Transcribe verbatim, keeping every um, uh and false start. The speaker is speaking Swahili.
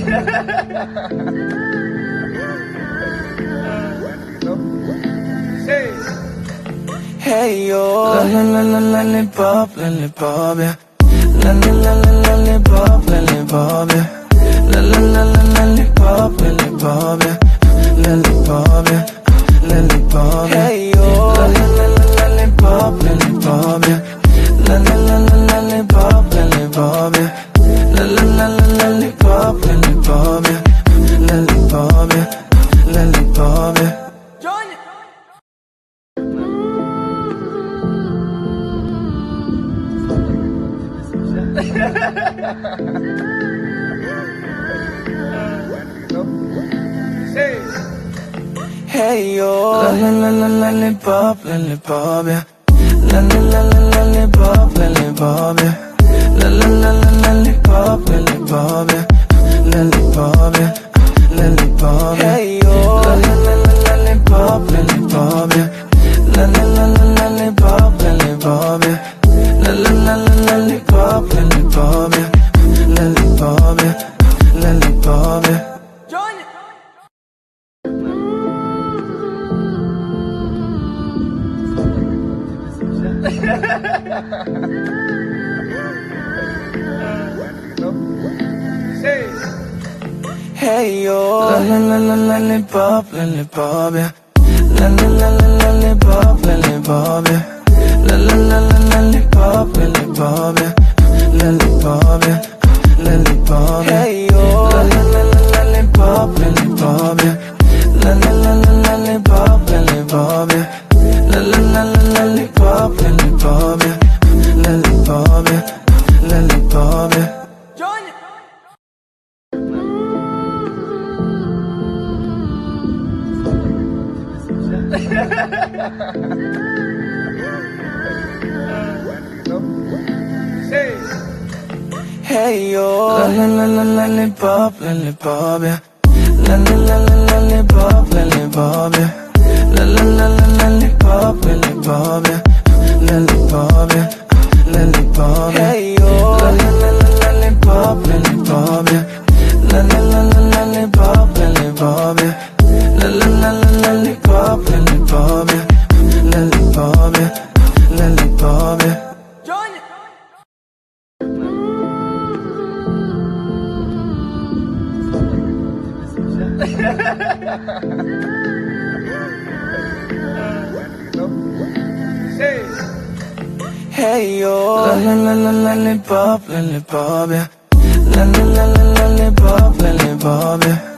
Hey yo, la la la la lollipop, lollipop, yeah. La la la la lollipop, lollipop, yeah. La la la la lollipop, lollipop, yeah. Lollipop, yeah. Lollipop, yeah. Hey yo, la la la la lollipop, lollipop, yeah. La la la la lollipop, lollipop, yeah. La la la la lollipop, lollipop, yeah. Lollipop, yeah. Lollipop, yeah. Hey yo, la la la la lollipop, lollipop, yeah. La la la la lollipop, lollipop, yeah. La la la la lollipop, lollipop, yeah. Lollipop, yeah. Lollipop, yeah. Hey yo, la la la la lollipop, lollipop, yeah. La la la la lollipop, lollipop, yeah. La la la la lollipop, lollipop, yeah. Lollipop, yeah. Lollipop, yeah. Hey yo, la la la la lollipop, lollipop, yeah. La la la la lollipop, lollipop, yeah. La la la la lollipop, lollipop, yeah. Lollipop, yeah. Lollipop, yeah. Hey yo, la la la la lollipop, lollipop, yeah. La la la la lollipop, lollipop, yeah. La la la la lollipop, lollipop, yeah. Lollipop, yeah. Lollipop, yeah. Hey yo, la la la la lollipop, lollipop, yeah. La la la la lollipop, lollipop, yeah. La la la la lollipop, lollipop, yeah. Lollipop, yeah. Lollipop, yeah. Hey yo, la la la la lollipop, lollipop, yeah. La la la la lollipop, lollipop, yeah. La la la la lollipop, lollipop, yeah. Lollipop, yeah. Lollipop, yeah. Hey yo, la la la la lollipop, lollipop, yeah. La la la la lollipop, lollipop, yeah.